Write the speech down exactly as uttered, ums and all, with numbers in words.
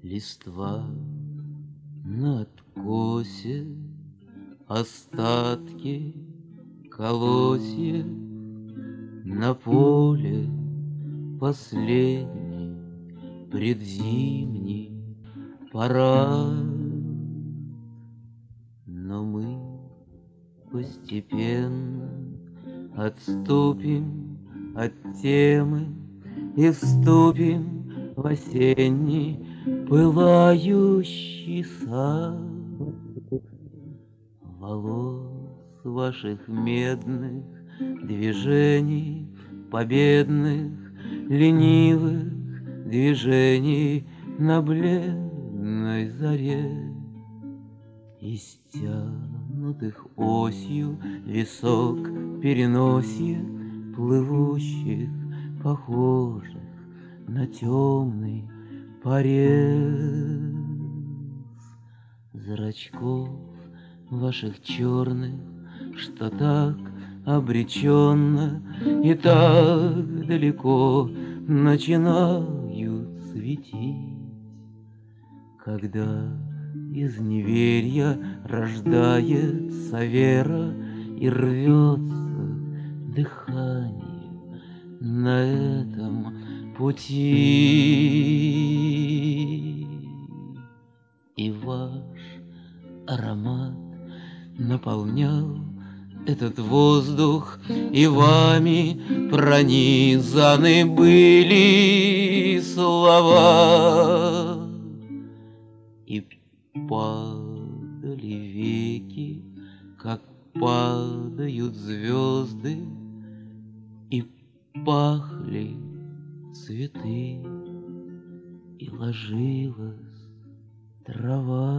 Листва на откосе, остатки колосья на поле последний предзимний парад. Но мы постепенно отступим от темы и вступим в осенний пылающий сад. Волос ваших медных движений, победных, ленивых движений на бледной заре, и стянутых осью висок переносье плывущих, похожих на темный порез зрачков ваших черных, что так обреченно и так далеко начинают светить, когда из неверья рождается вера и рвется дыхание на этом пути. И ваш аромат наполнял этот воздух, и вами пронизаны были слова, и падали веки, как падают звезды, и пахли цветы, и ложилась трава.